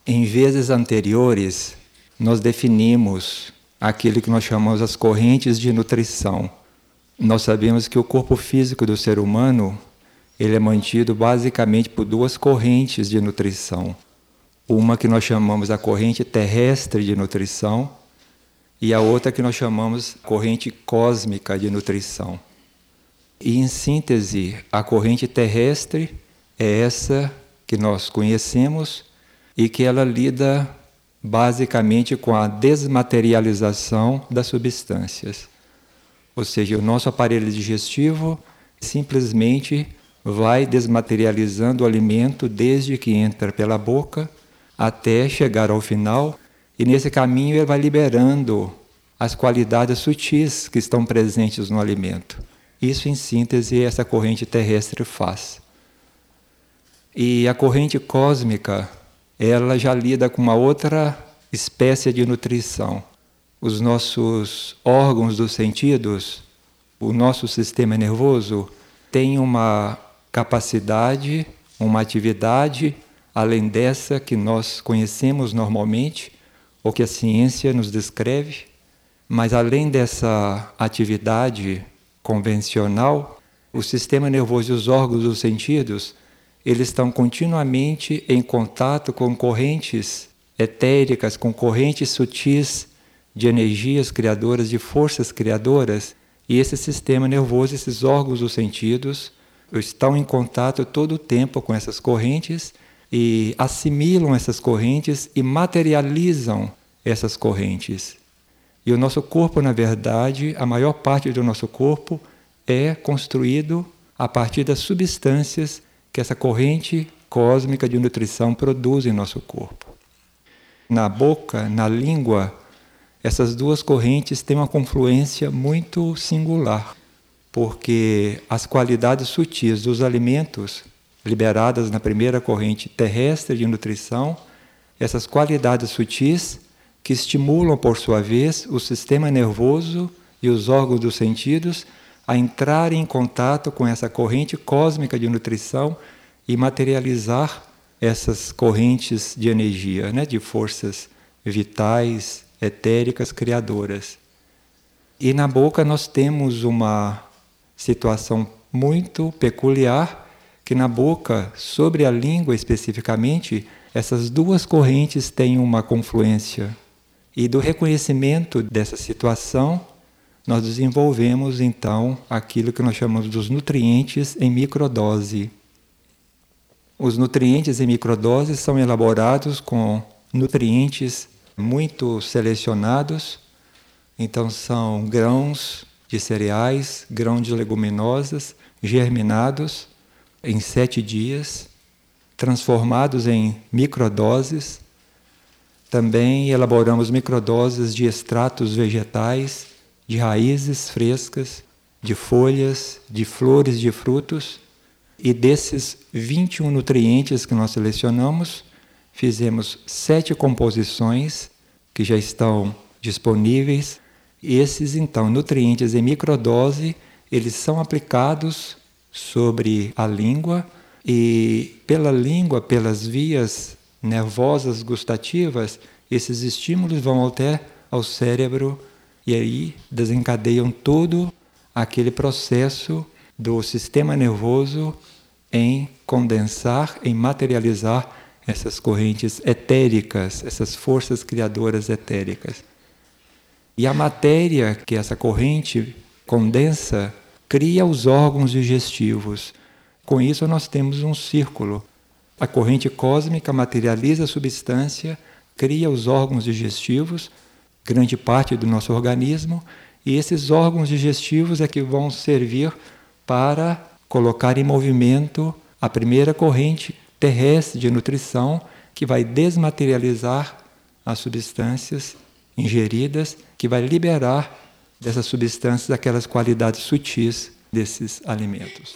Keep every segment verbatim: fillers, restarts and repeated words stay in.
Em vezes anteriores, nós definimos aquilo que nós chamamos as correntes de nutrição. Nós sabemos que o corpo físico do ser humano, ele é mantido basicamente por duas correntes de nutrição. Uma que nós chamamos a corrente terrestre de nutrição e a outra que nós chamamos corrente cósmica de nutrição. E, em síntese, a corrente terrestre é essa que nós conhecemos e que ela lida basicamente com a desmaterialização das substâncias. Ou seja, o nosso aparelho digestivo simplesmente vai desmaterializando o alimento desde que entra pela boca até chegar ao final, e nesse caminho ele vai liberando as qualidades sutis que estão presentes no alimento. Isso, em síntese, essa corrente terrestre faz. E a corrente cósmica, ela já lida com uma outra espécie de nutrição. Os nossos órgãos dos sentidos, o nosso sistema nervoso, tem uma capacidade, uma atividade, além dessa que nós conhecemos normalmente, ou que a ciência nos descreve, mas além dessa atividade convencional, o sistema nervoso e os órgãos dos sentidos, eles estão continuamente em contato com correntes etéricas, com correntes sutis de energias criadoras, de forças criadoras, e esse sistema nervoso, esses órgãos dos sentidos, estão em contato todo o tempo com essas correntes e assimilam essas correntes e materializam essas correntes. E o nosso corpo, na verdade, a maior parte do nosso corpo é construído a partir das substâncias que essa corrente cósmica de nutrição produz em nosso corpo. Na boca, na língua, essas duas correntes têm uma confluência muito singular, porque as qualidades sutis dos alimentos, liberadas na primeira corrente terrestre de nutrição, essas qualidades sutis que estimulam, por sua vez, o sistema nervoso e os órgãos dos sentidos a entrarem em contato com essa corrente cósmica de nutrição e materializar essas correntes de energia, né, de forças vitais, etéricas, criadoras. E na boca nós temos uma situação muito peculiar, que na boca, sobre a língua especificamente, essas duas correntes têm uma confluência. E do reconhecimento dessa situação, nós desenvolvemos então aquilo que nós chamamos dos nutrientes em microdose. Os nutrientes em microdose são elaborados com nutrientes muito selecionados, então são grãos de cereais, grãos de leguminosas, germinados em sete dias, transformados em microdoses. Também elaboramos microdoses de extratos vegetais, de raízes frescas, de folhas, de flores de frutos, e desses vinte e um nutrientes que nós selecionamos, fizemos sete composições que já estão disponíveis. E esses, então, nutrientes em microdose, eles são aplicados sobre a língua e pela língua, pelas vias nervosas gustativas, esses estímulos vão até ao cérebro e aí desencadeiam todo aquele processo do sistema nervoso em condensar, em materializar essas correntes etéricas, essas forças criadoras etéricas. E a matéria que essa corrente condensa cria os órgãos digestivos. Com isso nós temos um círculo. A corrente cósmica materializa a substância, cria os órgãos digestivos, grande parte do nosso organismo, e esses órgãos digestivos é que vão servir para colocar em movimento a primeira corrente terrestre de nutrição, que vai desmaterializar as substâncias ingeridas, que vai liberar dessas substâncias aquelas qualidades sutis desses alimentos.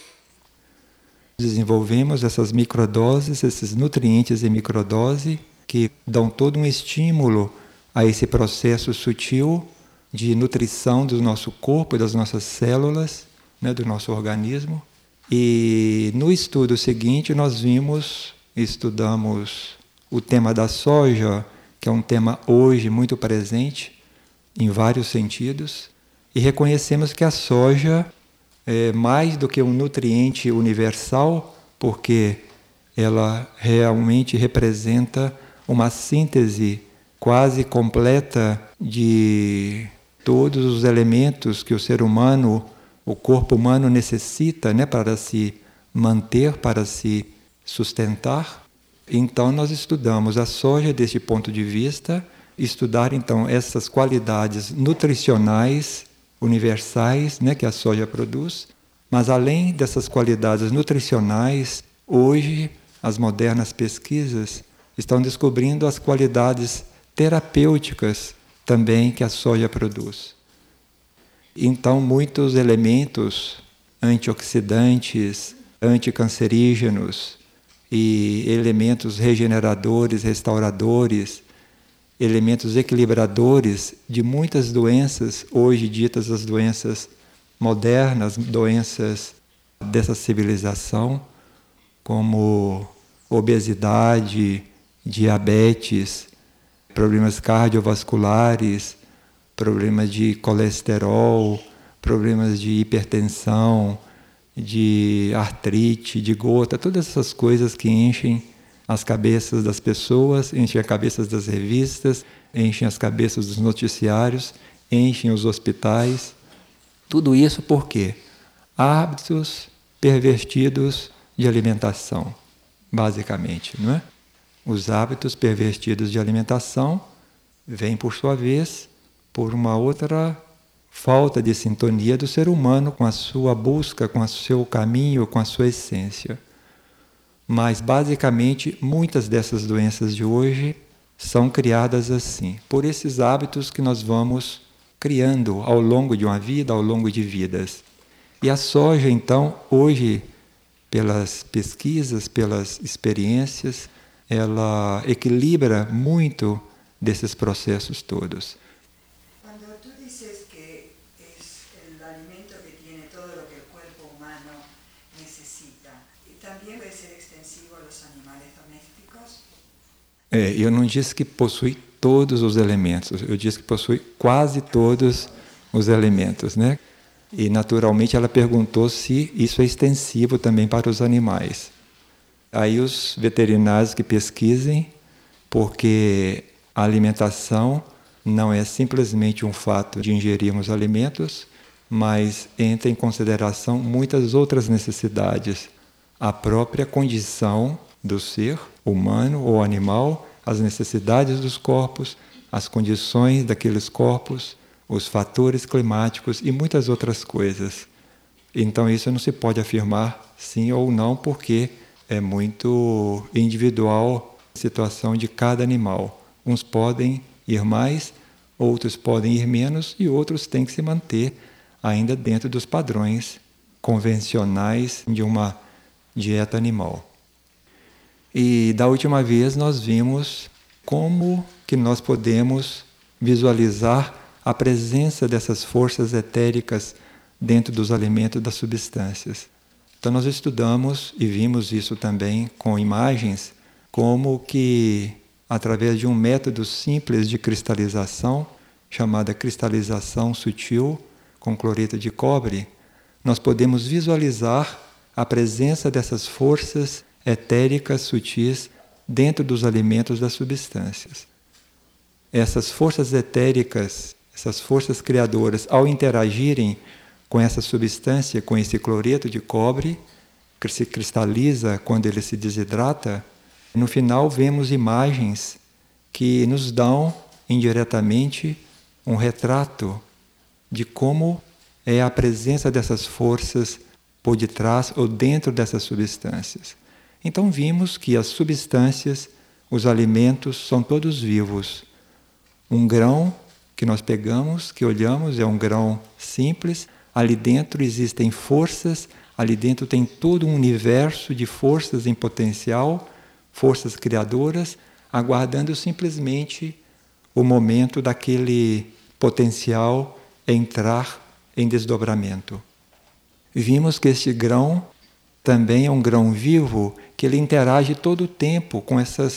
Desenvolvemos essas microdoses, esses nutrientes em microdose, que dão todo um estímulo a esse processo sutil de nutrição do nosso corpo, das nossas células, né, do nosso organismo. E no estudo seguinte nós vimos, estudamos o tema da soja, que é um tema hoje muito presente em vários sentidos, e reconhecemos que a soja é mais do que um nutriente universal, porque ela realmente representa uma síntese quase completa de todos os elementos que o ser humano, o corpo humano necessita, né, para se manter, para se sustentar. Então nós estudamos a soja deste ponto de vista, estudar então essas qualidades nutricionais universais, né, que a soja produz, mas além dessas qualidades nutricionais, hoje as modernas pesquisas estão descobrindo as qualidades terapêuticas também que a soja produz. Então, muitos elementos antioxidantes, anticancerígenos e elementos regeneradores, restauradores, elementos equilibradores de muitas doenças, hoje ditas as doenças modernas, doenças dessa civilização, como obesidade, diabetes, problemas cardiovasculares, problemas de colesterol, problemas de hipertensão, de artrite, de gota, todas essas coisas que enchem as cabeças das pessoas, enchem as cabeças das revistas, enchem as cabeças dos noticiários, enchem os hospitais. Tudo isso por quê? Hábitos pervertidos de alimentação, basicamente, não é? Os hábitos pervertidos de alimentação vêm, por sua vez, por uma outra falta de sintonia do ser humano com a sua busca, com o seu caminho, com a sua essência. Mas, basicamente, muitas dessas doenças de hoje são criadas assim, por esses hábitos que nós vamos criando ao longo de uma vida, ao longo de vidas. E a soja, então, hoje, pelas pesquisas, pelas experiências, ela equilibra muito desses processos todos. Quando tu dices que es el alimento que tiene todo lo que el cuerpo humano necesita, ¿también puede ser extensivo a los animales domésticos? É, eu não disse que possui todos os elementos, eu disse que possui quase todos os elementos, né? E naturalmente ela perguntou se isso é extensivo também para os animais. Aí os veterinários que pesquisem, porque a alimentação não é simplesmente um fato de ingerirmos alimentos, mas entra em consideração muitas outras necessidades. A própria condição do ser humano ou animal, as necessidades dos corpos, as condições daqueles corpos, os fatores climáticos e muitas outras coisas. Então isso não se pode afirmar sim ou não, porque é muito individual a situação de cada animal. Uns podem ir mais, outros podem ir menos e outros têm que se manter ainda dentro dos padrões convencionais de uma dieta animal. E da última vez nós vimos como que nós podemos visualizar a presença dessas forças etéricas dentro dos alimentos, das substâncias. Então nós estudamos e vimos isso também com imagens, como que através de um método simples de cristalização, chamada cristalização sutil com cloreto de cobre, nós podemos visualizar a presença dessas forças etéricas sutis dentro dos alimentos, das substâncias. Essas forças etéricas, essas forças criadoras, ao interagirem com essa substância, com esse cloreto de cobre, que se cristaliza quando ele se desidrata, no final vemos imagens que nos dão indiretamente um retrato de como é a presença dessas forças por detrás ou dentro dessas substâncias. Então vimos que as substâncias, os alimentos, são todos vivos. Um grão que nós pegamos, que olhamos, é um grão simples. Ali dentro existem forças, ali dentro tem todo um universo de forças em potencial, forças criadoras, aguardando simplesmente o momento daquele potencial entrar em desdobramento. Vimos que este grão também é um grão vivo, que ele interage todo o tempo com essas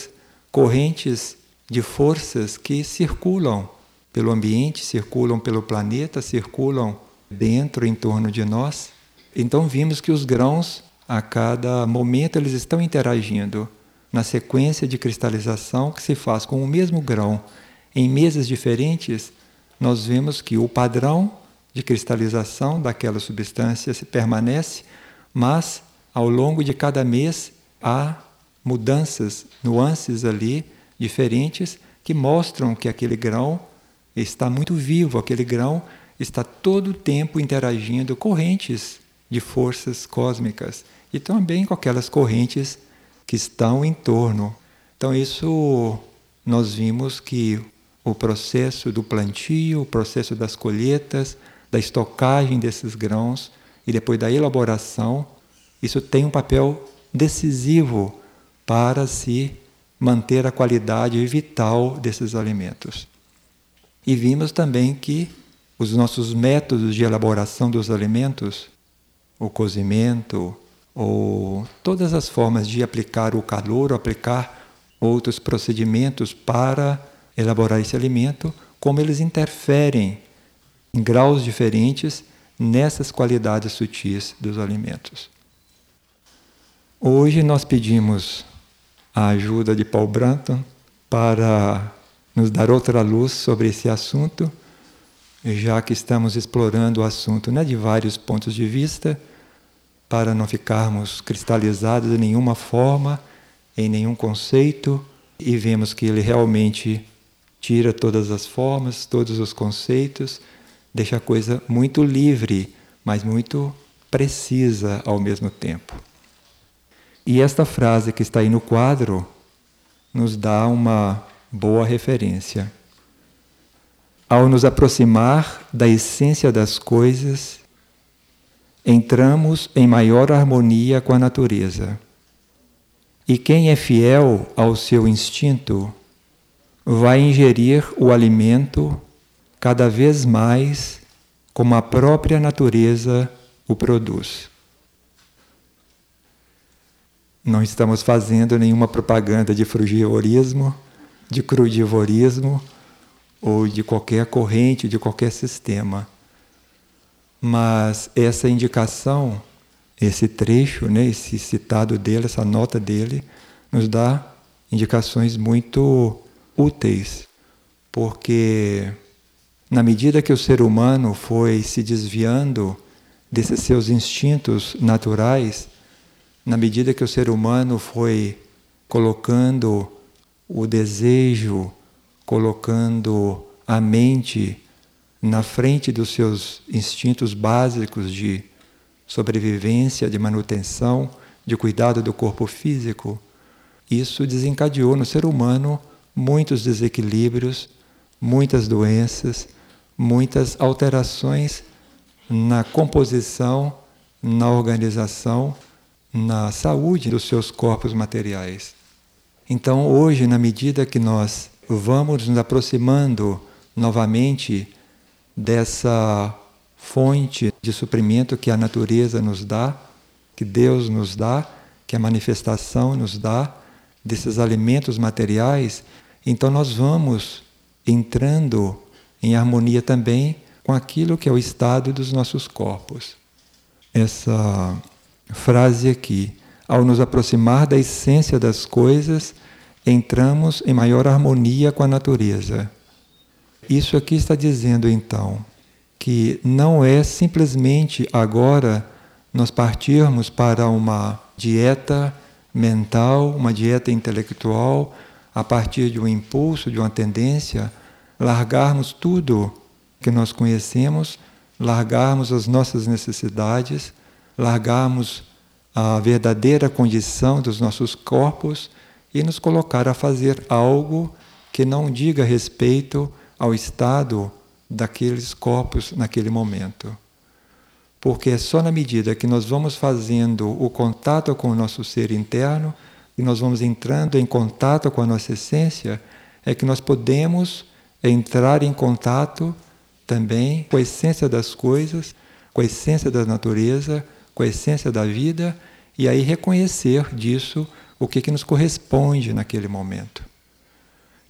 correntes de forças que circulam pelo ambiente, circulam pelo planeta, circulam dentro, em torno de nós. Então vimos que os grãos, a cada momento, eles estão interagindo na sequência de cristalização que se faz com o mesmo grão em mesas diferentes. Nós vemos que o padrão de cristalização daquela substância se permanece, mas ao longo de cada mês há mudanças, nuances ali diferentes que mostram que aquele grão está muito vivo, aquele grão está todo o tempo interagindo correntes de forças cósmicas e também com aquelas correntes que estão em torno. Então isso nós vimos que o processo do plantio, o processo das colheitas, da estocagem desses grãos e depois da elaboração, isso tem um papel decisivo para se manter a qualidade vital desses alimentos. E vimos também que os nossos métodos de elaboração dos alimentos, o cozimento, ou todas as formas de aplicar o calor, ou aplicar outros procedimentos para elaborar esse alimento, como eles interferem em graus diferentes nessas qualidades sutis dos alimentos. Hoje nós pedimos a ajuda de Paul Branton para nos dar outra luz sobre esse assunto, já que estamos explorando o assunto, né, de vários pontos de vista, para não ficarmos cristalizados de nenhuma forma, em nenhum conceito, e vemos que ele realmente tira todas as formas, todos os conceitos, deixa a coisa muito livre, mas muito precisa ao mesmo tempo. E esta frase que está aí no quadro nos dá uma boa referência. Ao nos aproximar da essência das coisas, entramos em maior harmonia com a natureza. E quem é fiel ao seu instinto vai ingerir o alimento cada vez mais como a própria natureza o produz. Não estamos fazendo nenhuma propaganda de frugivorismo, de crudivorismo ou de qualquer corrente, de qualquer sistema. Mas essa indicação, esse trecho, né, esse citado dele, essa nota dele, nos dá indicações muito úteis, porque na medida que o ser humano foi se desviando desses seus instintos naturais, na medida que o ser humano foi colocando o desejo, colocando a mente na frente dos seus instintos básicos de sobrevivência, de manutenção, de cuidado do corpo físico, isso desencadeou no ser humano muitos desequilíbrios, muitas doenças, muitas alterações na composição, na organização, na saúde dos seus corpos materiais. Então, hoje, na medida que nós vamos nos aproximando novamente dessa fonte de suprimento que a natureza nos dá, que Deus nos dá, que a manifestação nos dá, desses alimentos materiais, então nós vamos entrando em harmonia também com aquilo que é o estado dos nossos corpos. Essa frase aqui, ao nos aproximar da essência das coisas, entramos em maior harmonia com a natureza. Isso aqui está dizendo, então, que não é simplesmente agora nós partirmos para uma dieta mental, uma dieta intelectual, a partir de um impulso, de uma tendência, largarmos tudo que nós conhecemos, largarmos as nossas necessidades, largarmos a verdadeira condição dos nossos corpos e nos colocar a fazer algo que não diga respeito ao estado daqueles corpos naquele momento. Porque é só na medida que nós vamos fazendo o contato com o nosso ser interno e nós vamos entrando em contato com a nossa essência, é que nós podemos entrar em contato também com a essência das coisas, com a essência da natureza, com a essência da vida, e aí reconhecer disso o que, que nos corresponde naquele momento.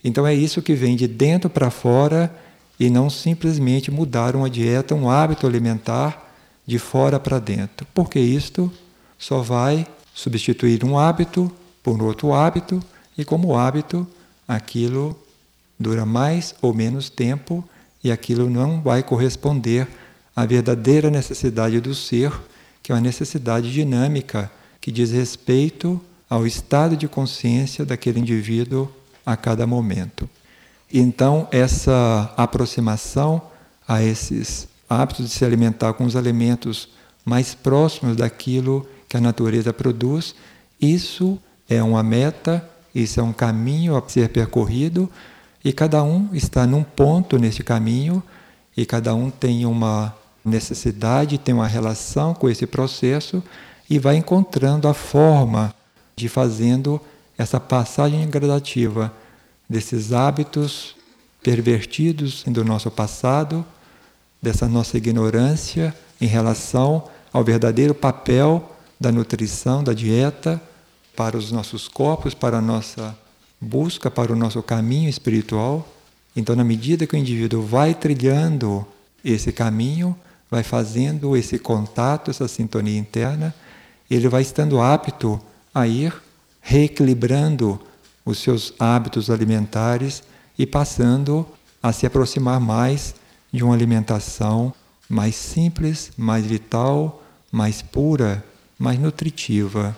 Então é isso que vem de dentro para fora e não simplesmente mudar uma dieta, um hábito alimentar de fora para dentro. Porque isto só vai substituir um hábito por outro hábito e como hábito aquilo dura mais ou menos tempo e aquilo não vai corresponder à verdadeira necessidade do ser, que é uma necessidade dinâmica que diz respeito ao estado de consciência daquele indivíduo a cada momento. Então, essa aproximação a esses hábitos de se alimentar com os alimentos mais próximos daquilo que a natureza produz, isso é uma meta, isso é um caminho a ser percorrido, e cada um está num ponto nesse caminho, e cada um tem uma necessidade, tem uma relação com esse processo, e vai encontrando a forma de fazendo essa passagem gradativa desses hábitos pervertidos do nosso passado, dessa nossa ignorância em relação ao verdadeiro papel da nutrição, da dieta, para os nossos corpos, para a nossa busca, para o nosso caminho espiritual. Então, na medida que o indivíduo vai trilhando esse caminho, vai fazendo esse contato, essa sintonia interna, ele vai estando apto a ir reequilibrando os seus hábitos alimentares e passando a se aproximar mais de uma alimentação mais simples, mais vital, mais pura, mais nutritiva.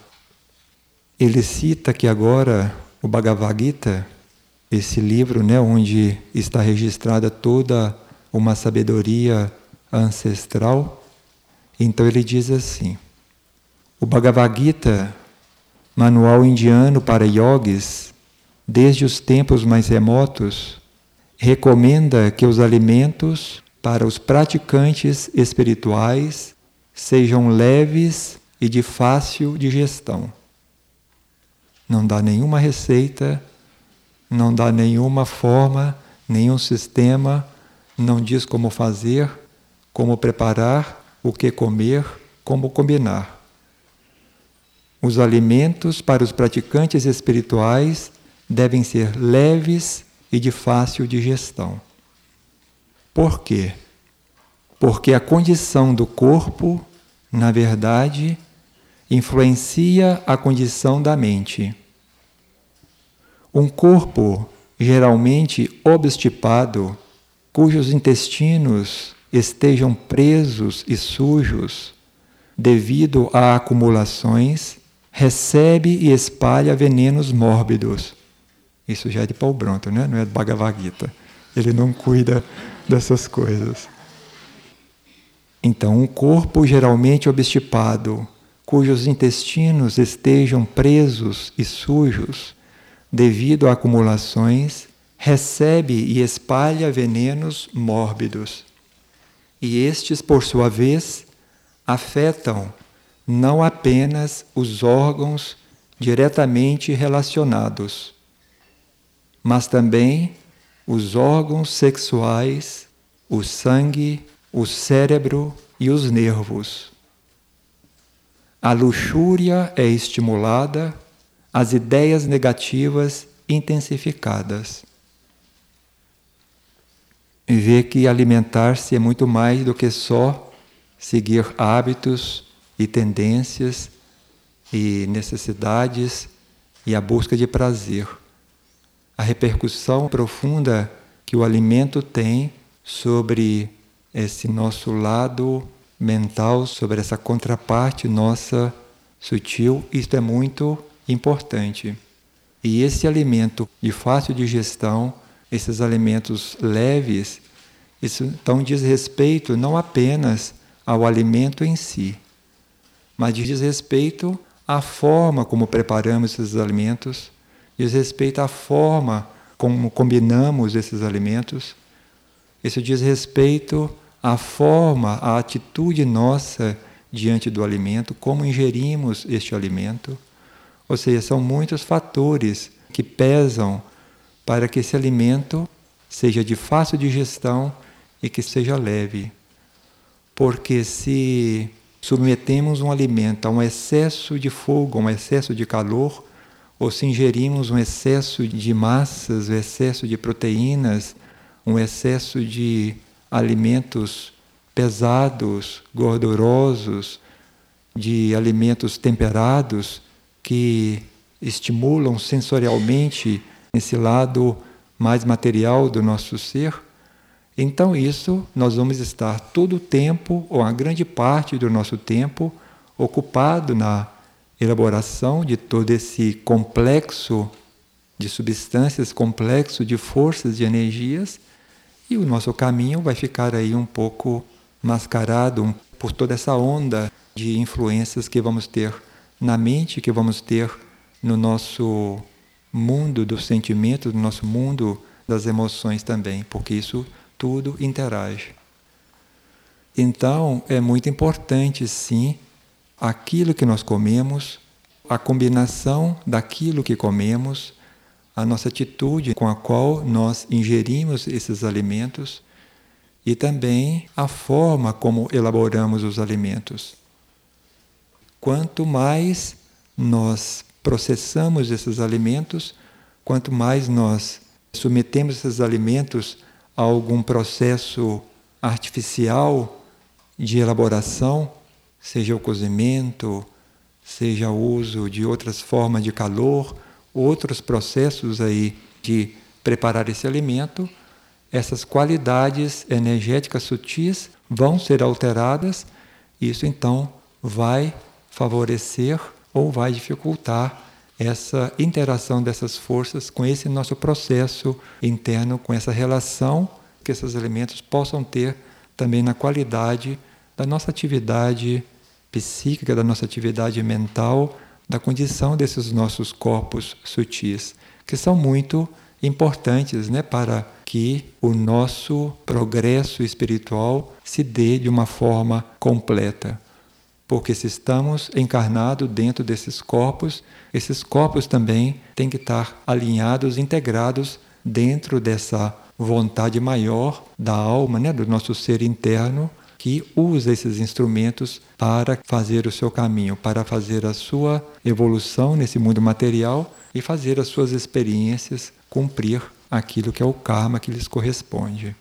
Ele cita que agora o Bhagavad Gita, esse livro, né, onde está registrada toda uma sabedoria ancestral, então ele diz assim: o Bhagavad Gita, manual indiano para yogis, desde os tempos mais remotos, recomenda que os alimentos para os praticantes espirituais sejam leves e de fácil digestão. Não dá nenhuma receita, não dá nenhuma forma, nenhum sistema, não diz como fazer, como preparar, o que comer, como combinar. Os alimentos para os praticantes espirituais devem ser leves e de fácil digestão. Por quê? Porque a condição do corpo, na verdade, influencia a condição da mente. Um corpo geralmente obstipado, cujos intestinos estejam presos e sujos devido a acumulações, recebe e espalha venenos mórbidos. Isso já é de Paul Bronto, né? Não é de Bhagavad Gita. Ele não cuida dessas coisas. Então, um corpo geralmente obstipado, cujos intestinos estejam presos e sujos, devido a acumulações, recebe e espalha venenos mórbidos. E estes, por sua vez, afetam não apenas os órgãos diretamente relacionados, mas também os órgãos sexuais, o sangue, o cérebro e os nervos. A luxúria é estimulada, as ideias negativas intensificadas. E vê que alimentar-se é muito mais do que só seguir hábitos e tendências e necessidades e a busca de prazer. A repercussão profunda que o alimento tem sobre esse nosso lado mental, sobre essa contraparte nossa sutil, isto é muito importante. E esse alimento de fácil digestão, esses alimentos leves, isso então diz respeito não apenas ao alimento em si, mas diz respeito à forma como preparamos esses alimentos, diz respeito à forma como combinamos esses alimentos. Isso diz respeito à forma, à atitude nossa diante do alimento, como ingerimos este alimento. Ou seja, são muitos fatores que pesam para que esse alimento seja de fácil digestão e que seja leve. Porque se submetemos um alimento a um excesso de fogo, a um excesso de calor, ou se ingerimos um excesso de massas, um excesso de proteínas, um excesso de alimentos pesados, gordurosos, de alimentos temperados que estimulam sensorialmente esse lado mais material do nosso ser, então isso nós vamos estar todo o tempo, ou a grande parte do nosso tempo, ocupado na elaboração de todo esse complexo de substâncias, complexo de forças, de energias, e o nosso caminho vai ficar aí um pouco mascarado por toda essa onda de influências que vamos ter na mente, que vamos ter no nosso mundo dos sentimentos, no nosso mundo das emoções também, porque isso tudo interage. Então, é muito importante, sim, aquilo que nós comemos, a combinação daquilo que comemos, a nossa atitude com a qual nós ingerimos esses alimentos e também a forma como elaboramos os alimentos. Quanto mais nós processamos esses alimentos, quanto mais nós submetemos esses alimentos a algum processo artificial de elaboração, seja o cozimento, seja o uso de outras formas de calor, outros processos aí de preparar esse alimento, essas qualidades energéticas sutis vão ser alteradas, e isso então vai favorecer ou vai dificultar essa interação dessas forças com esse nosso processo interno, com essa relação que esses elementos possam ter também na qualidade da nossa atividade psíquica, da nossa atividade mental, da condição desses nossos corpos sutis, que são muito importantes, né, para que o nosso progresso espiritual se dê de uma forma completa. Porque se estamos encarnados dentro desses corpos, esses corpos também têm que estar alinhados, integrados dentro dessa vontade maior da alma, né, do nosso ser interno, que usa esses instrumentos para fazer o seu caminho, para fazer a sua evolução nesse mundo material e fazer as suas experiências, cumprir aquilo que é o karma que lhes corresponde.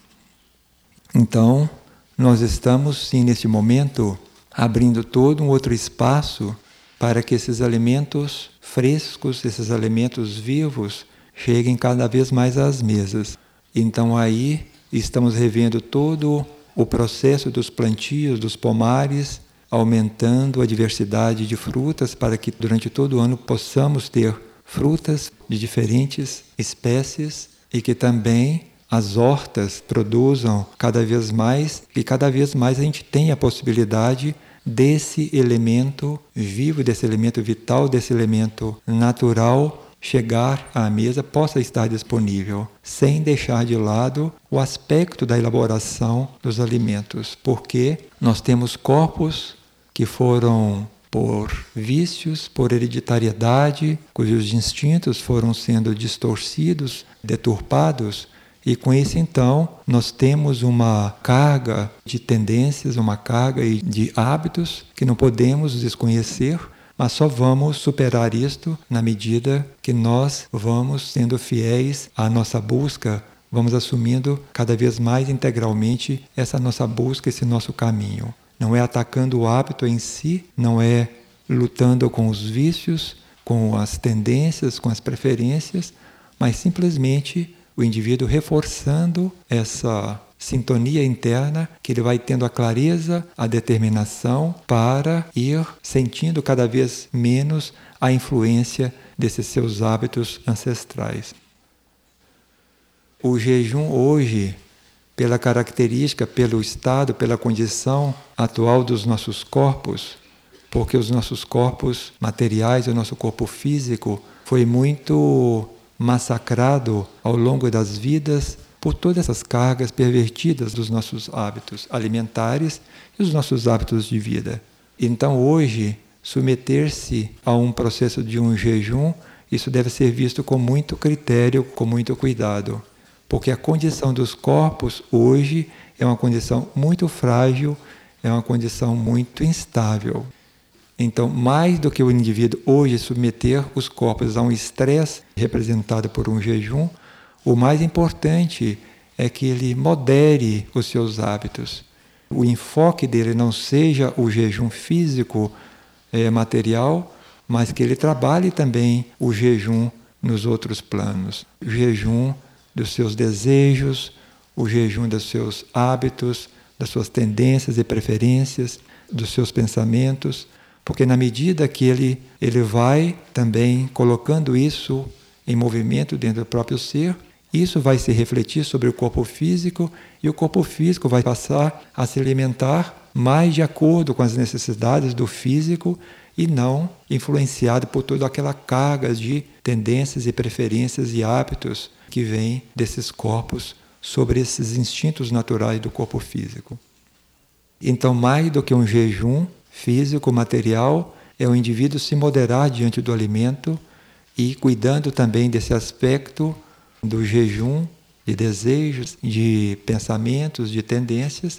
Então, nós estamos, sim, neste momento, abrindo todo um outro espaço para que esses alimentos frescos, esses alimentos vivos, cheguem cada vez mais às mesas. Então aí estamos revendo todo o processo dos plantios, dos pomares, aumentando a diversidade de frutas para que durante todo o ano possamos ter frutas de diferentes espécies e que também as hortas produzam cada vez mais e cada vez mais a gente tem a possibilidade desse elemento vivo, desse elemento vital, desse elemento natural chegar à mesa, possa estar disponível, sem deixar de lado o aspecto da elaboração dos alimentos, porque nós temos corpos que foram por vícios, por hereditariedade, cujos instintos foram sendo distorcidos, deturpados, e com isso então nós temos uma carga de tendências, uma carga de hábitos que não podemos desconhecer, mas só vamos superar isto na medida que nós vamos sendo fiéis à nossa busca, vamos assumindo cada vez mais integralmente essa nossa busca, esse nosso caminho. Não é atacando o hábito em si, não é lutando com os vícios, com as tendências, com as preferências, mas simplesmente o indivíduo reforçando essa sintonia interna, que ele vai tendo a clareza, a determinação para ir sentindo cada vez menos a influência desses seus hábitos ancestrais. O jejum hoje, pela característica, pelo estado, pela condição atual dos nossos corpos, porque os nossos corpos materiais, o nosso corpo físico, foi muito massacrado ao longo das vidas por todas essas cargas pervertidas dos nossos hábitos alimentares e os nossos hábitos de vida. Então hoje, submeter-se a um processo de um jejum, isso deve ser visto com muito critério, com muito cuidado, porque a condição dos corpos hoje é uma condição muito frágil, é uma condição muito instável. Então, mais do que o indivíduo hoje submeter os corpos a um estresse representado por um jejum, o mais importante é que ele modere os seus hábitos. O enfoque dele não seja o jejum físico, é, material, mas que ele trabalhe também o jejum nos outros planos. O jejum dos seus desejos, o jejum dos seus hábitos, das suas tendências e preferências, dos seus pensamentos, porque na medida que ele, ele vai também colocando isso em movimento dentro do próprio ser, isso vai se refletir sobre o corpo físico e o corpo físico vai passar a se alimentar mais de acordo com as necessidades do físico e não influenciado por toda aquela carga de tendências e preferências e hábitos que vêm desses corpos sobre esses instintos naturais do corpo físico. Então, mais do que um jejum físico, material, é o indivíduo se moderar diante do alimento e cuidando também desse aspecto do jejum, de desejos, de pensamentos, de tendências,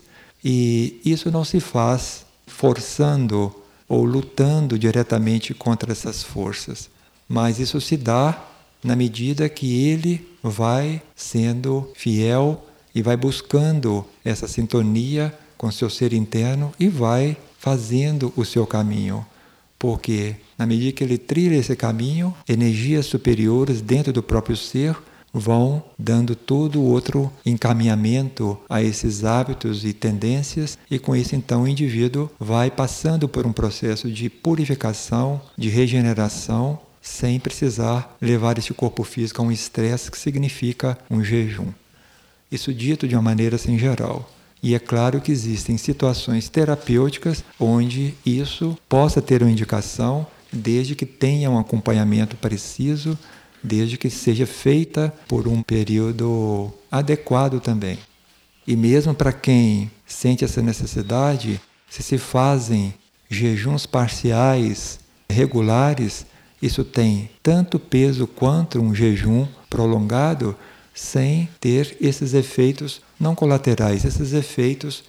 e isso não se faz forçando ou lutando diretamente contra essas forças, mas isso se dá na medida que ele vai sendo fiel e vai buscando essa sintonia com seu ser interno e vai fazendo o seu caminho. Porque na medida que ele trilha esse caminho, energias superiores dentro do próprio ser vão dando todo o outro encaminhamento a esses hábitos e tendências, e com isso então o indivíduo vai passando por um processo de purificação, de regeneração, sem precisar levar este corpo físico a um estresse que significa um jejum. Isso dito de uma maneira assim geral. E é claro que existem situações terapêuticas onde isso possa ter uma indicação, desde que tenha um acompanhamento preciso, desde que seja feita por um período adequado também. E mesmo para quem sente essa necessidade, se se fazem jejuns parciais regulares, isso tem tanto peso quanto um jejum prolongado, sem ter esses efeitos não colaterais, esses efeitos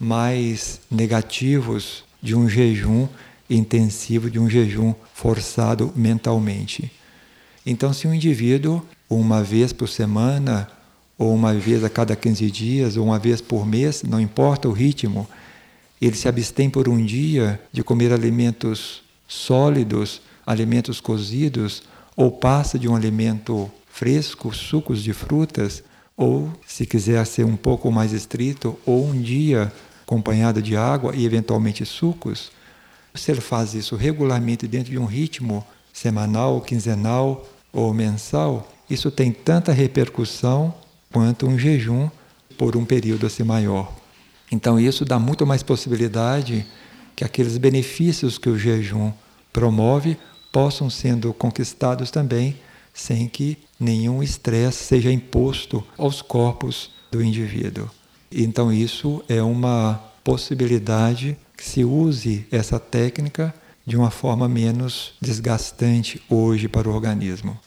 mais negativos de um jejum intensivo, de um jejum forçado mentalmente. Então, se um indivíduo, uma vez por semana, ou uma vez a cada quinze dias, ou uma vez por mês, não importa o ritmo, ele se abstém por um dia de comer alimentos sólidos, alimentos cozidos, ou passa de um alimento fresco, sucos de frutas, ou, se quiser ser um pouco mais estrito, ou um dia acompanhado de água e eventualmente sucos, se ele faz isso regularmente dentro de um ritmo semanal, quinzenal ou mensal, isso tem tanta repercussão quanto um jejum por um período assim maior. Então isso dá muito mais possibilidade que aqueles benefícios que o jejum promove possam sendo conquistados também sem que nenhum estresse seja imposto aos corpos do indivíduo. Então isso é uma possibilidade que se use essa técnica de uma forma menos desgastante hoje para o organismo.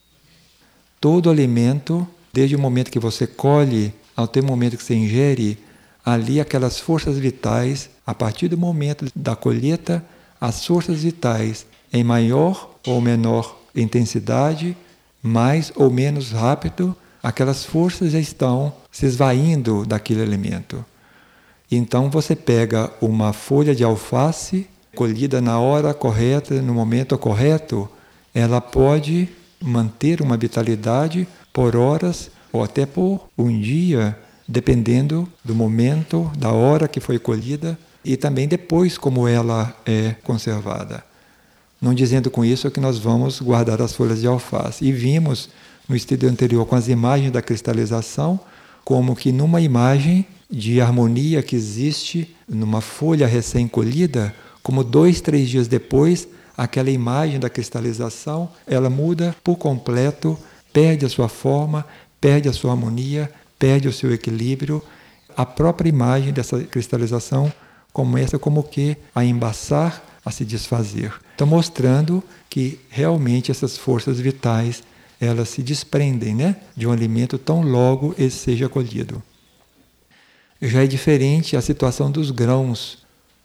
Todo alimento, desde o momento que você colhe até o momento que você ingere, ali aquelas forças vitais, a partir do momento da colheita, as forças vitais em maior ou menor intensidade, mais ou menos rápido, aquelas forças já estão se esvaindo daquele alimento. Então você pega uma folha de alface, colhida na hora correta, no momento correto, ela pode manter uma vitalidade por horas ou até por um dia, dependendo do momento, da hora que foi colhida e também depois como ela é conservada. Não dizendo com isso que nós vamos guardar as folhas de alface. E vimos no estudo anterior com as imagens da cristalização, como que numa imagem de harmonia que existe numa folha recém-colhida, como dois, três dias depois, aquela imagem da cristalização, ela muda por completo, perde a sua forma, perde a sua harmonia, perde o seu equilíbrio. A própria imagem dessa cristalização começa como que a embaçar, a se desfazer. Então, mostrando que realmente essas forças vitais, elas se desprendem, né, de um alimento tão logo ele seja colhido. Já é diferente a situação dos grãos.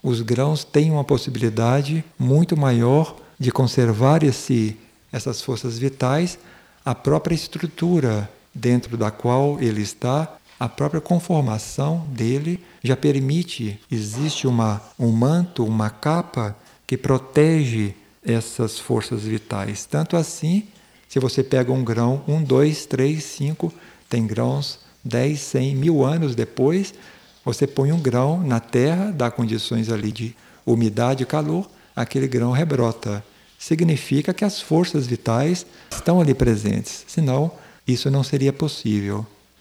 os grãos têm uma possibilidade muito maior de conservar esse, essas forças vitais, a própria estrutura dentro da qual ele está, a própria conformação dele já permite, existe uma, um manto, uma capa que protege essas forças vitais. Tanto assim, se você pega um grão, um, dois, três, cinco, tem grãos dez, cem, mil anos depois, você põe um grão na terra, dá condições ali de umidade e calor, aquele grão rebrota. Significa que as forças vitais estão ali presentes, senão isso não seria possível.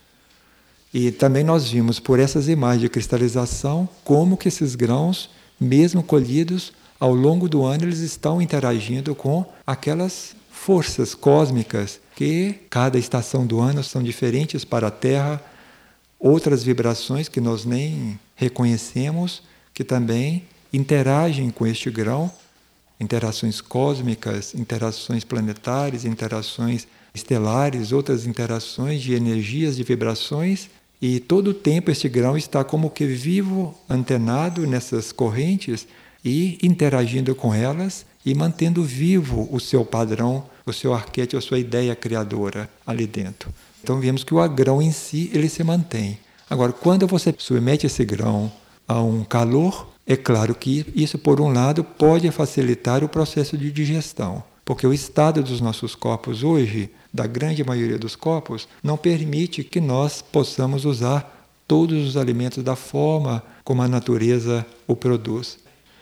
E também nós vimos por essas imagens de cristalização como que esses grãos, mesmo colhidos, ao longo do ano eles estão interagindo com aquelas forças cósmicas que cada estação do ano são diferentes para a Terra, outras vibrações que nós nem reconhecemos, que também interagem com este grão, interações cósmicas, interações planetárias, interações estelares, outras interações de energias, de vibrações, e todo o tempo este grão está como que vivo, antenado nessas correntes e interagindo com elas e mantendo vivo o seu padrão, o seu arquétipo, a sua ideia criadora ali dentro. Então vemos que o grão em si, ele se mantém. Agora, quando você submete esse grão a um calor, é claro que isso, por um lado, pode facilitar o processo de digestão, porque o estado dos nossos corpos hoje, da grande maioria dos corpos, não permite que nós possamos usar todos os alimentos da forma como a natureza o produz.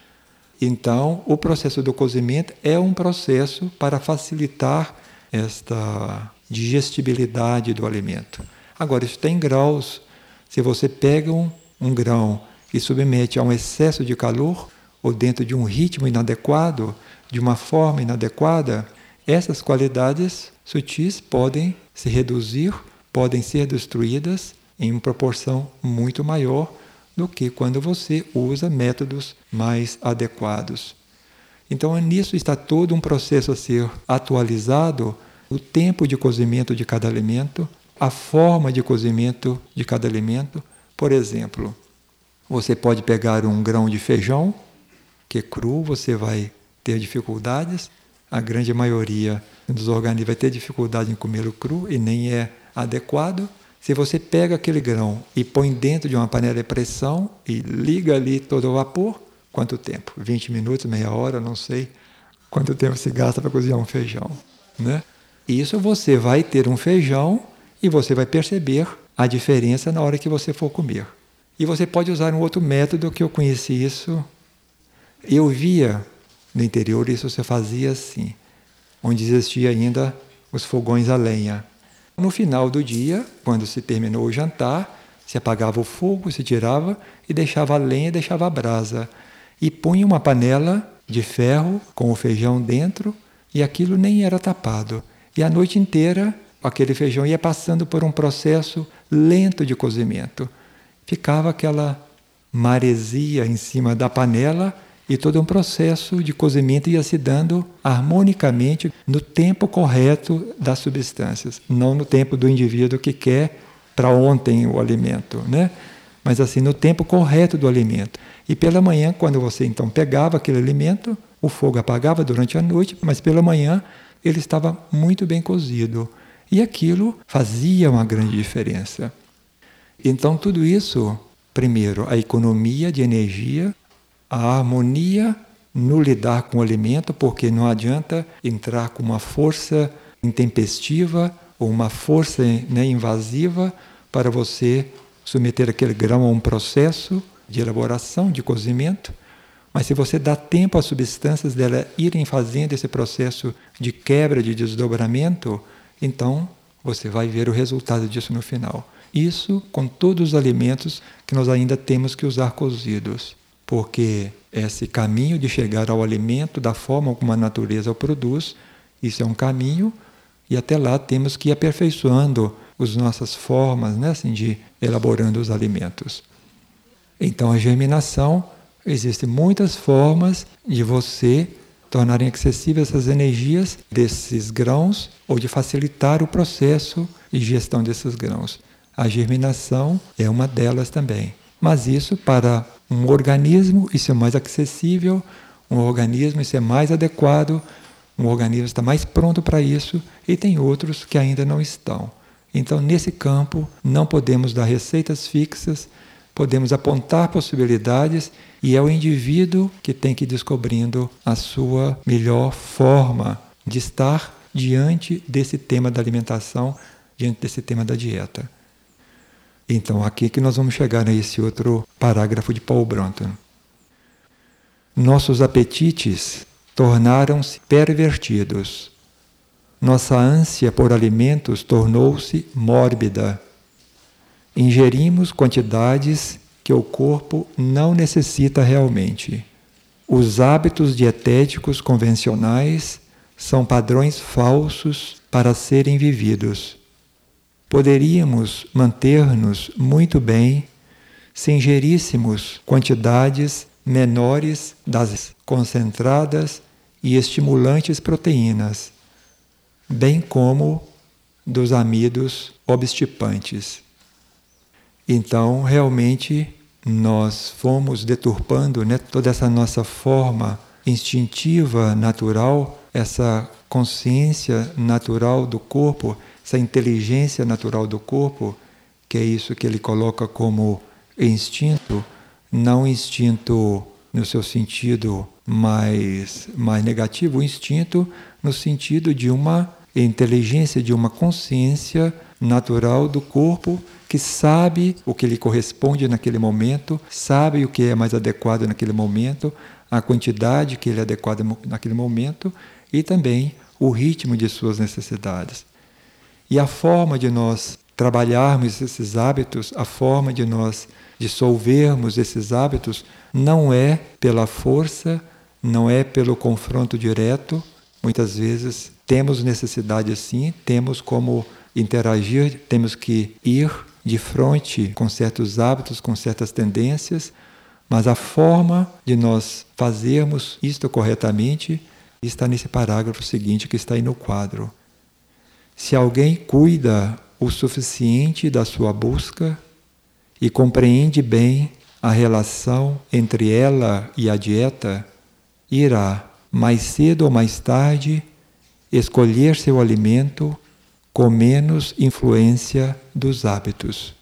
Então, o processo do cozimento é um processo para facilitar esta digestibilidade do alimento. Agora, isso tem graus. Se você pega um, um grão e submete a um excesso de calor, ou dentro de um ritmo inadequado, de uma forma inadequada, essas qualidades sutis podem se reduzir, podem ser destruídas em uma proporção muito maior do que quando você usa métodos mais adequados. Então, nisso está todo um processo a ser atualizado, o tempo de cozimento de cada alimento, a forma de cozimento de cada alimento. Por exemplo, você pode pegar um grão de feijão, que é cru, você vai ter dificuldades, a grande maioria dos organismos vai ter dificuldade em comê-lo cru e nem é adequado. Se você pega aquele grão e põe dentro de uma panela de pressão e liga ali todo o vapor, quanto tempo? vinte minutos, meia hora, não sei quanto tempo se gasta para cozinhar um feijão, né? Isso você vai ter um feijão e você vai perceber a diferença na hora que você for comer. E você pode usar um outro método que eu conheci isso. Eu via no interior isso você fazia assim, onde existia ainda os fogões a lenha. No final do dia, quando se terminou o jantar, se apagava o fogo, se tirava e deixava a lenha, deixava a brasa. E punha uma panela de ferro com o feijão dentro e aquilo nem era tapado. E a noite inteira aquele feijão ia passando por um processo lento de cozimento. Ficava aquela maresia em cima da panela e todo um processo de cozimento ia se dando harmonicamente no tempo correto das substâncias, não no tempo do indivíduo que quer para ontem o alimento, né? Mas assim, no tempo correto do alimento. E pela manhã, quando você então pegava aquele alimento, o fogo apagava durante a noite, mas pela manhã ele estava muito bem cozido. E aquilo fazia uma grande diferença. Então tudo isso, primeiro, a economia de energia, a harmonia no lidar com o alimento, porque não adianta entrar com uma força intempestiva ou uma força, né, invasiva para você submeter aquele grão a um processo de elaboração, de cozimento. Mas se você dá tempo às substâncias dela irem fazendo esse processo de quebra, de desdobramento, então você vai ver o resultado disso no final. Isso com todos os alimentos que nós ainda temos que usar cozidos. Porque esse caminho de chegar ao alimento da forma como a natureza o produz, isso é um caminho, e até lá temos que ir aperfeiçoando as nossas formas, né, assim, de elaborando os alimentos. Então a germinação, existem muitas formas de você tornarem acessíveis essas energias desses grãos ou de facilitar o processo de gestão desses grãos. A germinação é uma delas também. Mas isso para um organismo, isso é mais acessível, um organismo, isso é mais adequado, um organismo está mais pronto para isso, e tem outros que ainda não estão. Então, nesse campo, não podemos dar receitas fixas, podemos apontar possibilidades, e é o indivíduo que tem que ir descobrindo a sua melhor forma de estar diante desse tema da alimentação, diante desse tema da dieta. Então, aqui que nós vamos chegar nesse outro parágrafo de Paul Brunton. Nossos apetites tornaram-se pervertidos. Nossa ânsia por alimentos tornou-se mórbida. Ingerimos quantidades que o corpo não necessita realmente. Os hábitos dietéticos convencionais são padrões falsos para serem vividos. Poderíamos manter-nos muito bem se ingeríssemos quantidades menores das concentradas e estimulantes proteínas, bem como dos amidos obstipantes. Então, realmente, nós fomos deturpando, né, toda essa nossa forma instintiva, natural, essa consciência natural do corpo, essa inteligência natural do corpo, que é isso que ele coloca como instinto, não instinto no seu sentido mais, mais negativo, o instinto no sentido de uma inteligência, de uma consciência natural do corpo que sabe o que lhe corresponde naquele momento, sabe o que é mais adequado naquele momento, a quantidade que ele é adequada naquele momento e também o ritmo de suas necessidades. E a forma de nós trabalharmos esses hábitos, a forma de nós dissolvermos esses hábitos, não é pela força, não é pelo confronto direto. Muitas vezes temos necessidade sim, temos como interagir, temos que ir de frente com certos hábitos, com certas tendências, mas a forma de nós fazermos isto corretamente está nesse parágrafo seguinte que está aí no quadro. Se alguém cuida o suficiente da sua busca e compreende bem a relação entre ela e a dieta, irá, mais cedo ou mais tarde, escolher seu alimento com menos influência dos hábitos.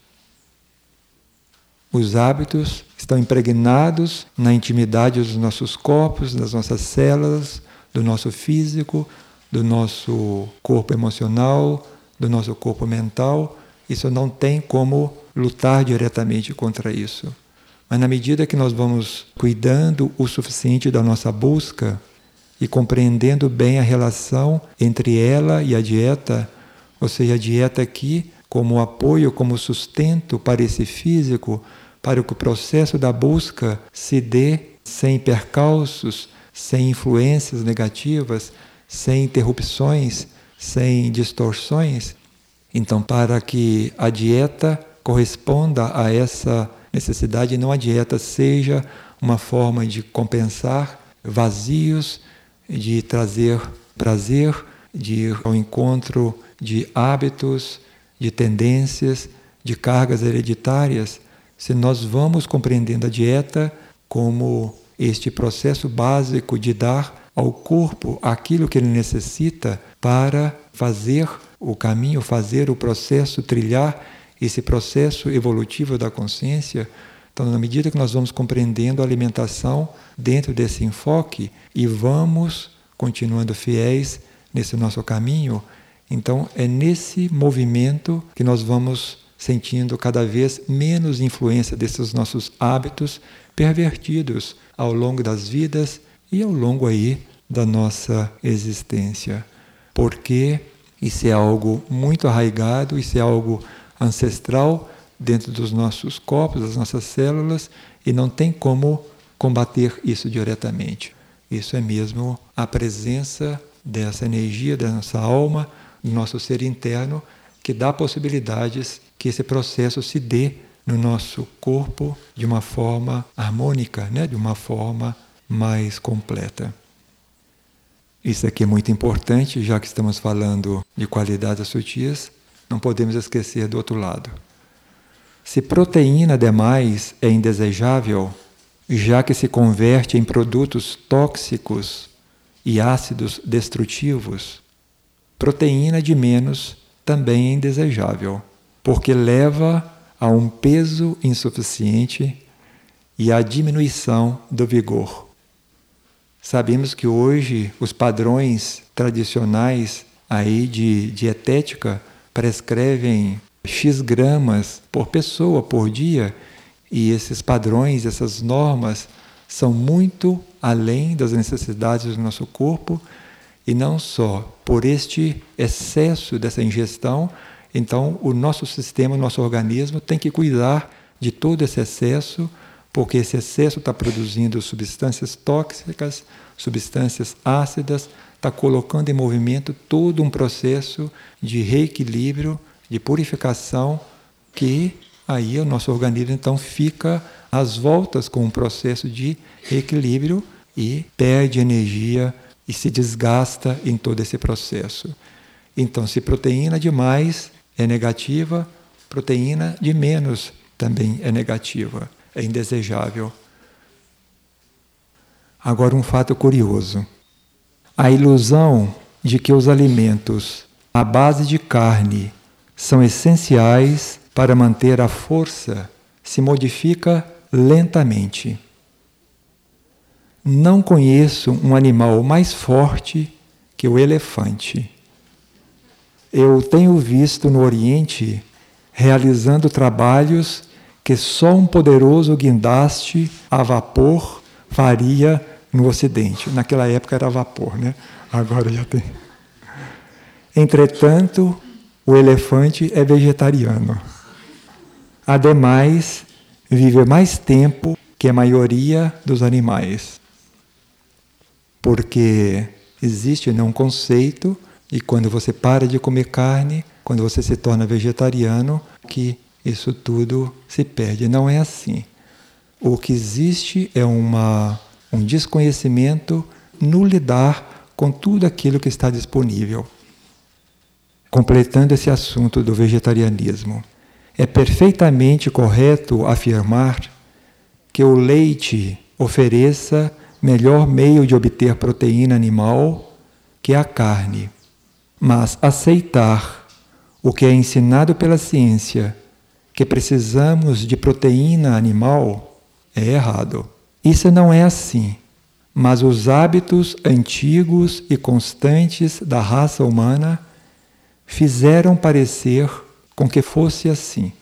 Os hábitos estão impregnados na intimidade dos nossos corpos, das nossas células, do nosso físico, do nosso corpo emocional, do nosso corpo mental. Isso não tem como lutar diretamente contra isso. Mas na medida que nós vamos cuidando o suficiente da nossa busca e compreendendo bem a relação entre ela e a dieta, ou seja, a dieta aqui como apoio, como sustento para esse físico, para que o processo da busca se dê sem percalços, sem influências negativas, sem interrupções, sem distorções. Então, para que a dieta corresponda a essa necessidade, não a dieta seja uma forma de compensar vazios, de trazer prazer, de ir ao encontro de hábitos, de tendências, de cargas hereditárias, se nós vamos compreendendo a dieta como este processo básico de dar ao corpo aquilo que ele necessita para fazer o caminho, fazer o processo, trilhar esse processo evolutivo da consciência. Então, na medida que nós vamos compreendendo a alimentação dentro desse enfoque e vamos continuando fiéis nesse nosso caminho, então é nesse movimento que nós vamos sentindo cada vez menos influência desses nossos hábitos pervertidos ao longo das vidas e ao longo aí da nossa existência. Porque isso é algo muito arraigado, isso é algo ancestral dentro dos nossos corpos, das nossas células, e não tem como combater isso diretamente. Isso é mesmo a presença dessa energia da nossa alma, do nosso ser interno, que dá possibilidades que esse processo se dê no nosso corpo de uma forma harmônica, né? De uma forma mais completa. Isso aqui é muito importante, já que estamos falando de qualidades sutis, não podemos esquecer do outro lado. Se proteína demais é indesejável, já que se converte em produtos tóxicos e ácidos destrutivos, proteína de menos também é indesejável, porque leva a um peso insuficiente e à diminuição do vigor. Sabemos que hoje os padrões tradicionais aí de dietética prescrevem X gramas por pessoa por dia, e esses padrões, essas normas são muito além das necessidades do nosso corpo, e não só por este excesso dessa ingestão. Então o nosso sistema, o nosso organismo tem que cuidar de todo esse excesso, porque esse excesso está produzindo substâncias tóxicas, substâncias ácidas, está colocando em movimento todo um processo de reequilíbrio, de purificação, que aí o nosso organismo então fica às voltas com um processo de reequilíbrio e perde energia e se desgasta em todo esse processo. Então, se proteína demais é negativa, proteína de menos também é negativa, é indesejável. Agora, um fato curioso. A ilusão de que os alimentos à base de carne são essenciais para manter a força se modifica lentamente. Não conheço um animal mais forte que o elefante. Eu tenho visto no Oriente realizando trabalhos que só um poderoso guindaste a vapor faria no Ocidente. Naquela época era vapor, né? Agora já tem. Entretanto, o elefante é vegetariano. Ademais, vive mais tempo que a maioria dos animais. Porque existe um conceito, e quando você para de comer carne, quando você se torna vegetariano, que isso tudo se perde. Não é assim. O que existe é uma, um desconhecimento no lidar com tudo aquilo que está disponível. Completando esse assunto do vegetarianismo, é perfeitamente correto afirmar que o leite ofereça melhor meio de obter proteína animal que a carne. Mas aceitar o que é ensinado pela ciência, que precisamos de proteína animal, é errado. Isso não é assim, mas os hábitos antigos e constantes da raça humana fizeram parecer com que fosse assim.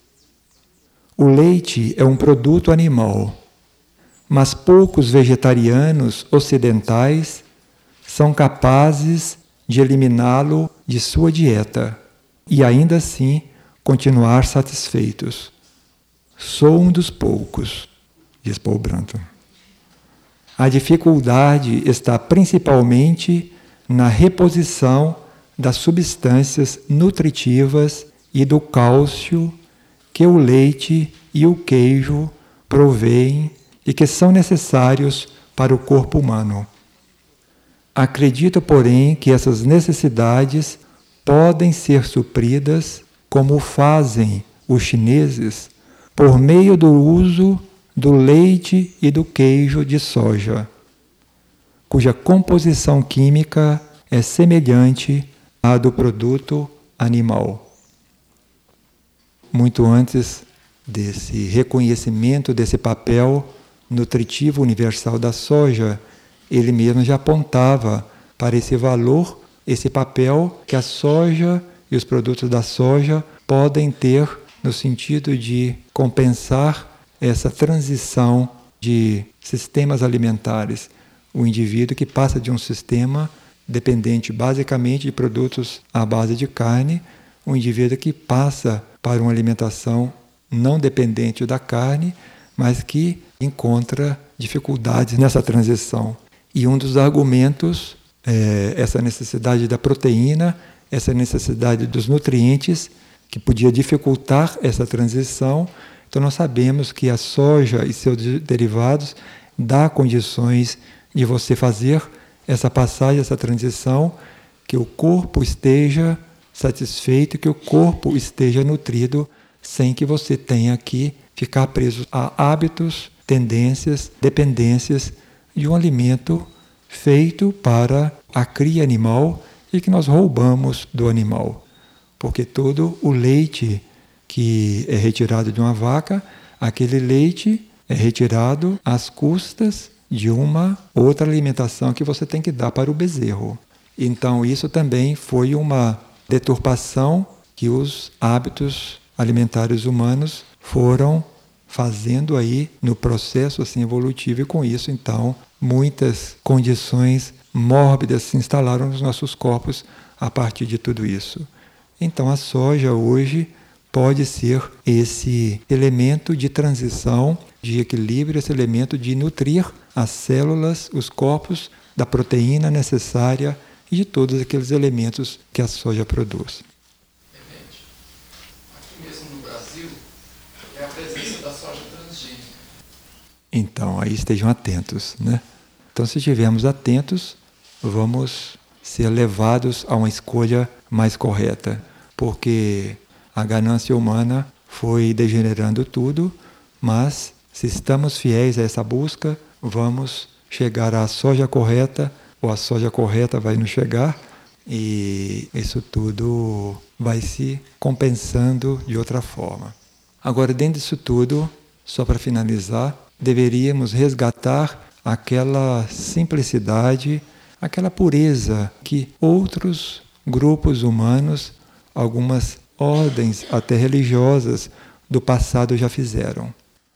O leite é um produto animal, mas poucos vegetarianos ocidentais são capazes de eliminá-lo de sua dieta e ainda assim continuar satisfeitos. Sou um dos poucos, diz Paul Branton. A dificuldade está principalmente na reposição das substâncias nutritivas e do cálcio que o leite e o queijo provêm e que são necessários para o corpo humano. Acredito, porém, que essas necessidades podem ser supridas, como fazem os chineses, por meio do uso do leite e do queijo de soja, cuja composição química é semelhante à do produto animal. Muito antes desse reconhecimento desse papel nutritivo universal da soja, ele mesmo já apontava para esse valor, esse papel que a soja e os produtos da soja podem ter no sentido de compensar essa transição de sistemas alimentares. O indivíduo que passa de um sistema dependente basicamente de produtos à base de carne, um indivíduo que passa para uma alimentação não dependente da carne, mas que encontra dificuldades nessa transição. E um dos argumentos é essa necessidade da proteína, essa necessidade dos nutrientes, que podia dificultar essa transição. Então nós sabemos que a soja e seus derivados dá condições de você fazer essa passagem, essa transição, que o corpo esteja satisfeito, que o corpo esteja nutrido, sem que você tenha que ficar preso a hábitos tendências, dependências de um alimento feito para a cria animal e que nós roubamos do animal. Porque todo o leite que é retirado de uma vaca, aquele leite é retirado às custas de uma outra alimentação que você tem que dar para o bezerro. Então isso também foi uma deturpação que os hábitos alimentares humanos foram fazendo aí no processo assim evolutivo, e com isso então muitas condições mórbidas se instalaram nos nossos corpos a partir de tudo isso. Então a soja hoje pode ser esse elemento de transição, de equilíbrio, esse elemento de nutrir as células, os corpos da proteína necessária e de todos aqueles elementos que a soja produz. Aqui mesmo no Brasil é a presença da soja transgênica. Então, aí estejam atentos, né? Então, se estivermos atentos, vamos ser levados a uma escolha mais correta, porque a ganância humana foi degenerando tudo, mas se estamos fiéis a essa busca, vamos chegar à soja correta, ou a soja correta vai nos chegar, e isso tudo vai se compensando de outra forma. Agora, dentro disso tudo, só para finalizar, deveríamos resgatar aquela simplicidade, aquela pureza que outros grupos humanos, algumas ordens até religiosas do passado já fizeram.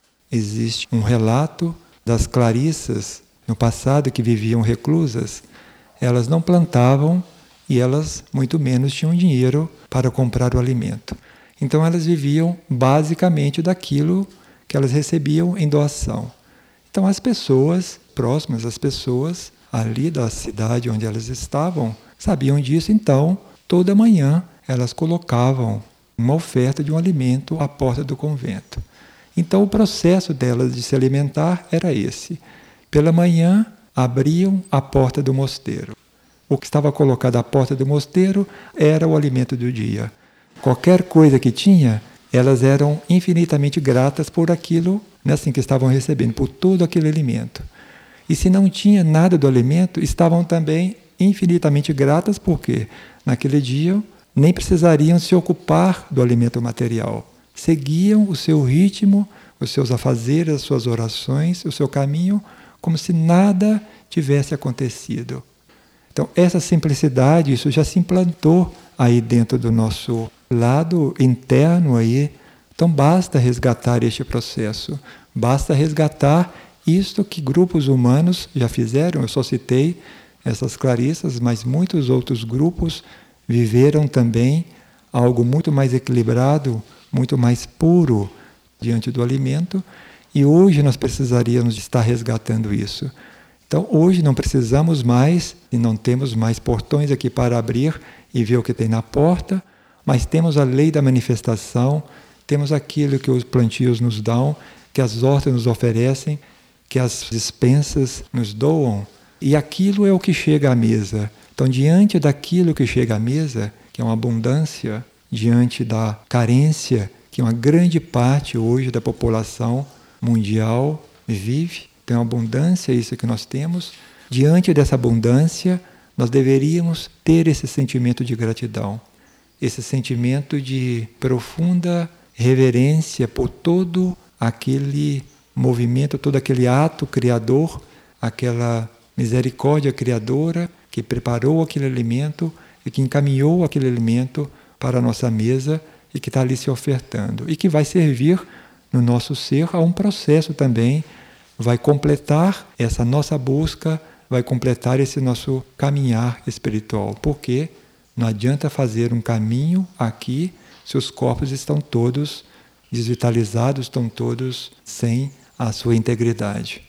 Existe um relato das clarissas no passado que viviam reclusas. Elas não plantavam e elas muito menos tinham dinheiro para comprar o alimento. Então elas viviam basicamente daquilo que elas recebiam em doação. Então as pessoas próximas, as pessoas ali da cidade onde elas estavam, sabiam disso, então toda manhã elas colocavam uma oferta de um alimento à porta do convento. Então o processo delas de se alimentar era esse. Pela manhã abriam a porta do mosteiro. O que estava colocado à porta do mosteiro era o alimento do dia. Qualquer coisa que tinha, elas eram infinitamente gratas por aquilo, né, assim, que estavam recebendo, por todo aquele alimento. E se não tinha nada do alimento, estavam também infinitamente gratas, porque naquele dia nem precisariam se ocupar do alimento material. Seguiam o seu ritmo, os seus afazeres, as suas orações, o seu caminho, como se nada tivesse acontecido. Então, essa simplicidade, isso já se implantou aí dentro do nosso lado interno aí. Então, basta resgatar este processo, basta resgatar isto que grupos humanos já fizeram. Eu só citei essas clarissas, mas muitos outros grupos viveram também algo muito mais equilibrado, muito mais puro diante do alimento, e hoje nós precisaríamos estar resgatando isso. Então hoje não precisamos mais, e não temos mais portões aqui para abrir e ver o que tem na porta, mas temos a lei da manifestação, temos aquilo que os plantios nos dão, que as hortas nos oferecem, que as despensas nos doam, e aquilo é o que chega à mesa. Então, diante daquilo que chega à mesa, que é uma abundância, diante da carência que uma grande parte hoje da população mundial vive, tem uma abundância, isso que nós temos. Diante dessa abundância, nós deveríamos ter esse sentimento de gratidão, esse sentimento de profunda reverência por todo aquele movimento, todo aquele ato criador, aquela misericórdia criadora que preparou aquele alimento e que encaminhou aquele alimento para a nossa mesa e que está ali se ofertando. E que vai servir no nosso ser a um processo também, vai completar essa nossa busca, vai completar esse nosso caminhar espiritual. Porque não adianta fazer um caminho aqui se os corpos estão todos desvitalizados, estão todos sem a sua integridade.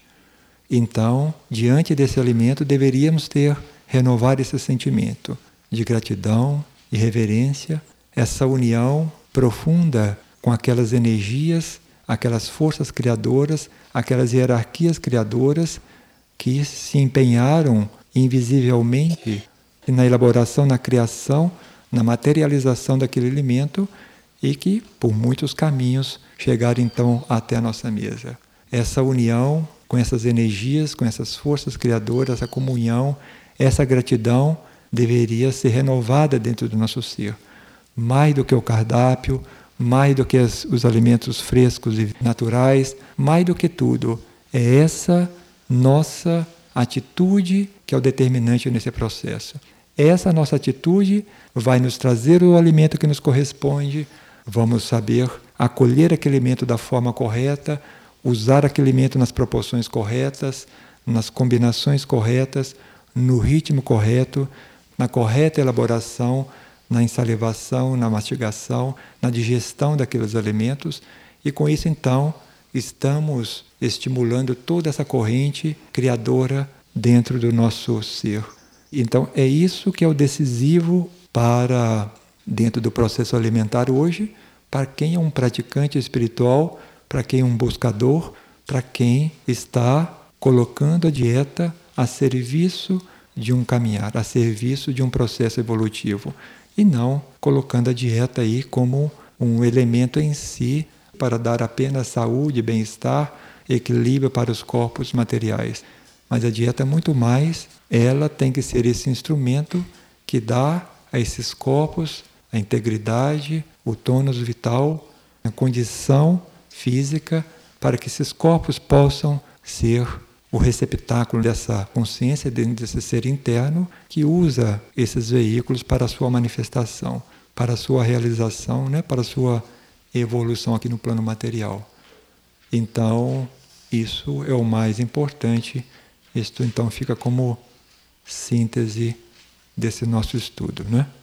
Então, diante desse alimento, deveríamos ter, renovar esse sentimento de gratidão e reverência, essa união profunda com aquelas energias, aquelas forças criadoras, aquelas hierarquias criadoras que se empenharam invisivelmente na elaboração, na criação, na materialização daquele alimento e que, por muitos caminhos, chegaram então até a nossa mesa. essa união com essas energias, com essas forças criadoras, essa comunhão, essa gratidão deveria ser renovada dentro do nosso ser. Mais do que o cardápio, mais do que as, os alimentos frescos e naturais, mais do que tudo, é essa nossa atitude que é o determinante nesse processo. Essa nossa atitude vai nos trazer o alimento que nos corresponde, vamos saber acolher aquele alimento da forma correta, usar aquele alimento nas proporções corretas, nas combinações corretas, no ritmo correto, na correta elaboração, na ensalivação, na mastigação, na digestão daqueles alimentos. E com isso, então, estamos estimulando toda essa corrente criadora dentro do nosso ser. Então, é isso que é o decisivo para, dentro do processo alimentar hoje, para quem é um praticante espiritual, para quem é um buscador, para quem está colocando a dieta a serviço de um caminhar, a serviço de um processo evolutivo, e não colocando a dieta aí como um elemento em si para dar apenas saúde, bem-estar, equilíbrio para os corpos materiais. Mas a dieta é muito mais, ela tem que ser esse instrumento que dá a esses corpos a integridade, o tônus vital, a condição física para que esses corpos possam ser o receptáculo dessa consciência, desse ser interno que usa esses veículos para a sua manifestação, para a sua realização, né, para a sua evolução aqui no plano material. Então, isso é o mais importante. Isto então fica como síntese desse nosso estudo, né?